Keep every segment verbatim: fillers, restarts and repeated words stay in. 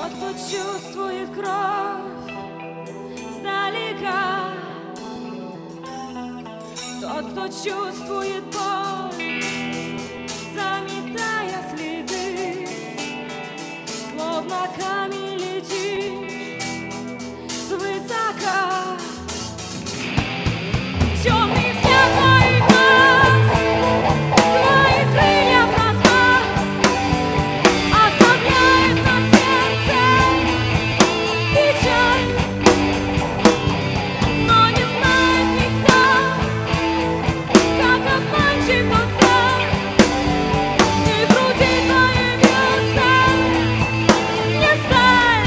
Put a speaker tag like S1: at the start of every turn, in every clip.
S1: Тот, кто чувствует кровь сдалека, тот, кто чувствует боль, заметая следы, словно камень летишь свысока. Темный взгляд твоих глаз, твои крылья в размах, оставляет на сердце печаль, но не знает никто, как обманчив тот страх, и в груди твоей бьется не сталь.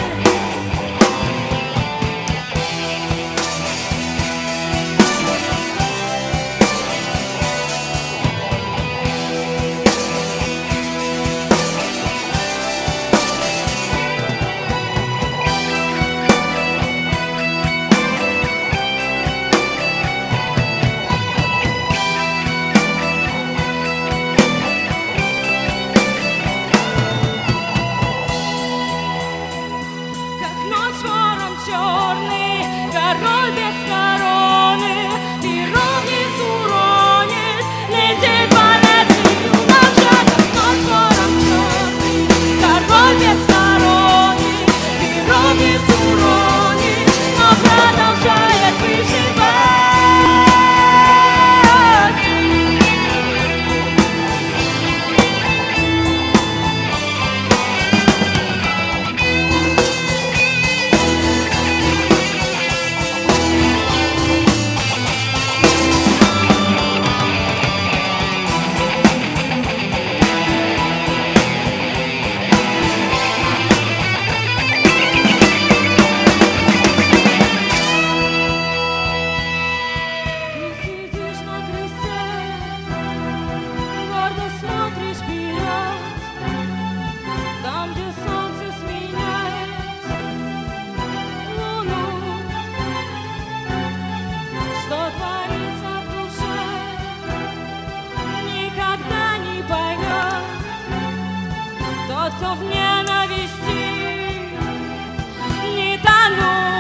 S1: Черный король без короны, перо вниз уронит, летит болезнью наша, как ночь вором черный. Король без короны, перо вниз уронит, но продолжает выживать. Тот, кто в ненависти не тонул.